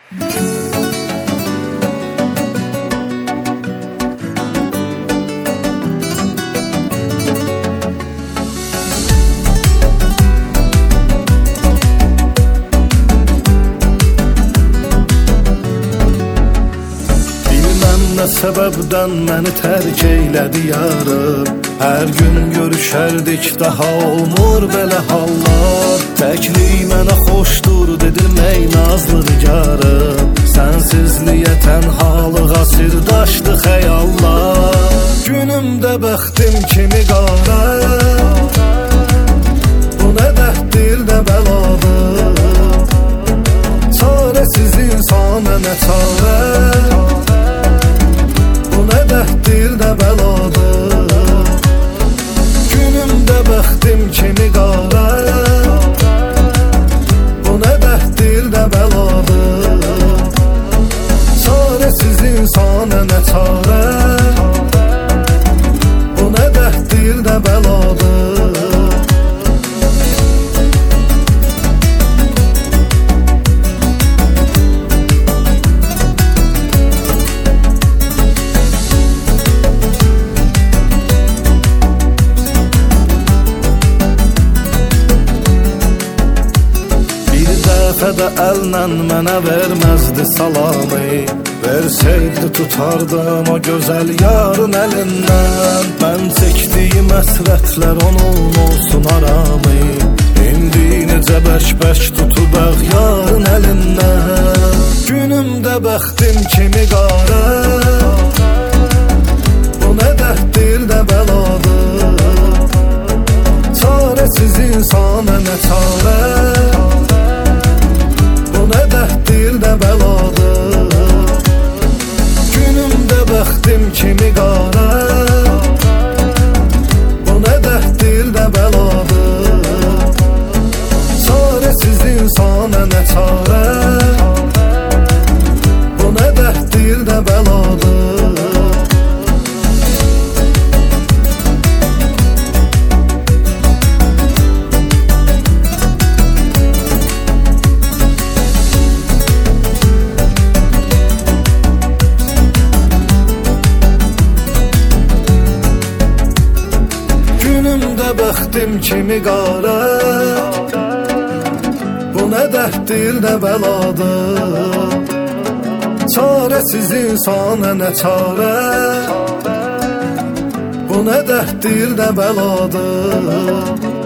Nə səbəbdən məni tərk eylədi yarım. Hər gün görüşərdik, daha olmur belə hallar. Təklik mənə xoşdur dedirmək nazlı nigarım. Sənsizliyə, tənhalığa sirdaşdı xəyallar. Günümdə bəxtim kimi qara, bu nə dəhddir, nə bəladır. Çarəsiz insana nə çarə, nə dəhddir, nə bəladır. Günümdə bəxtim kimi qara, bu nə dəhddir, nə bəladır. Çarəsiz insana nə çarə, bu nə dəhddir, nə bəladır. Dəfədə əllə mənə verməzdi salamı, versəydi tutardım o gözəl yarın əlindən. Mən çəkdiyim əsrətlər onun olsun aramı, indi necə bək-bək tutub yarın əlindən. Günümdə bəxtim kimi qara, bu nə dəhddir, nə bəladır. Çarəsiz insana nə çarə, nə dəhddir, nə bəladır. Günümdə bəxtim kimi qara, bu nə dəhddir, nə bəladır. Çarəsiz insana nə çarə, bu nə dəhddir, nə bəladır. Günümdə bəxtim kimi qara, bu nə dəhddir, nə bəladır. Çarəsiz insana nə çarə, bu nə dəhddir, nə bəladır.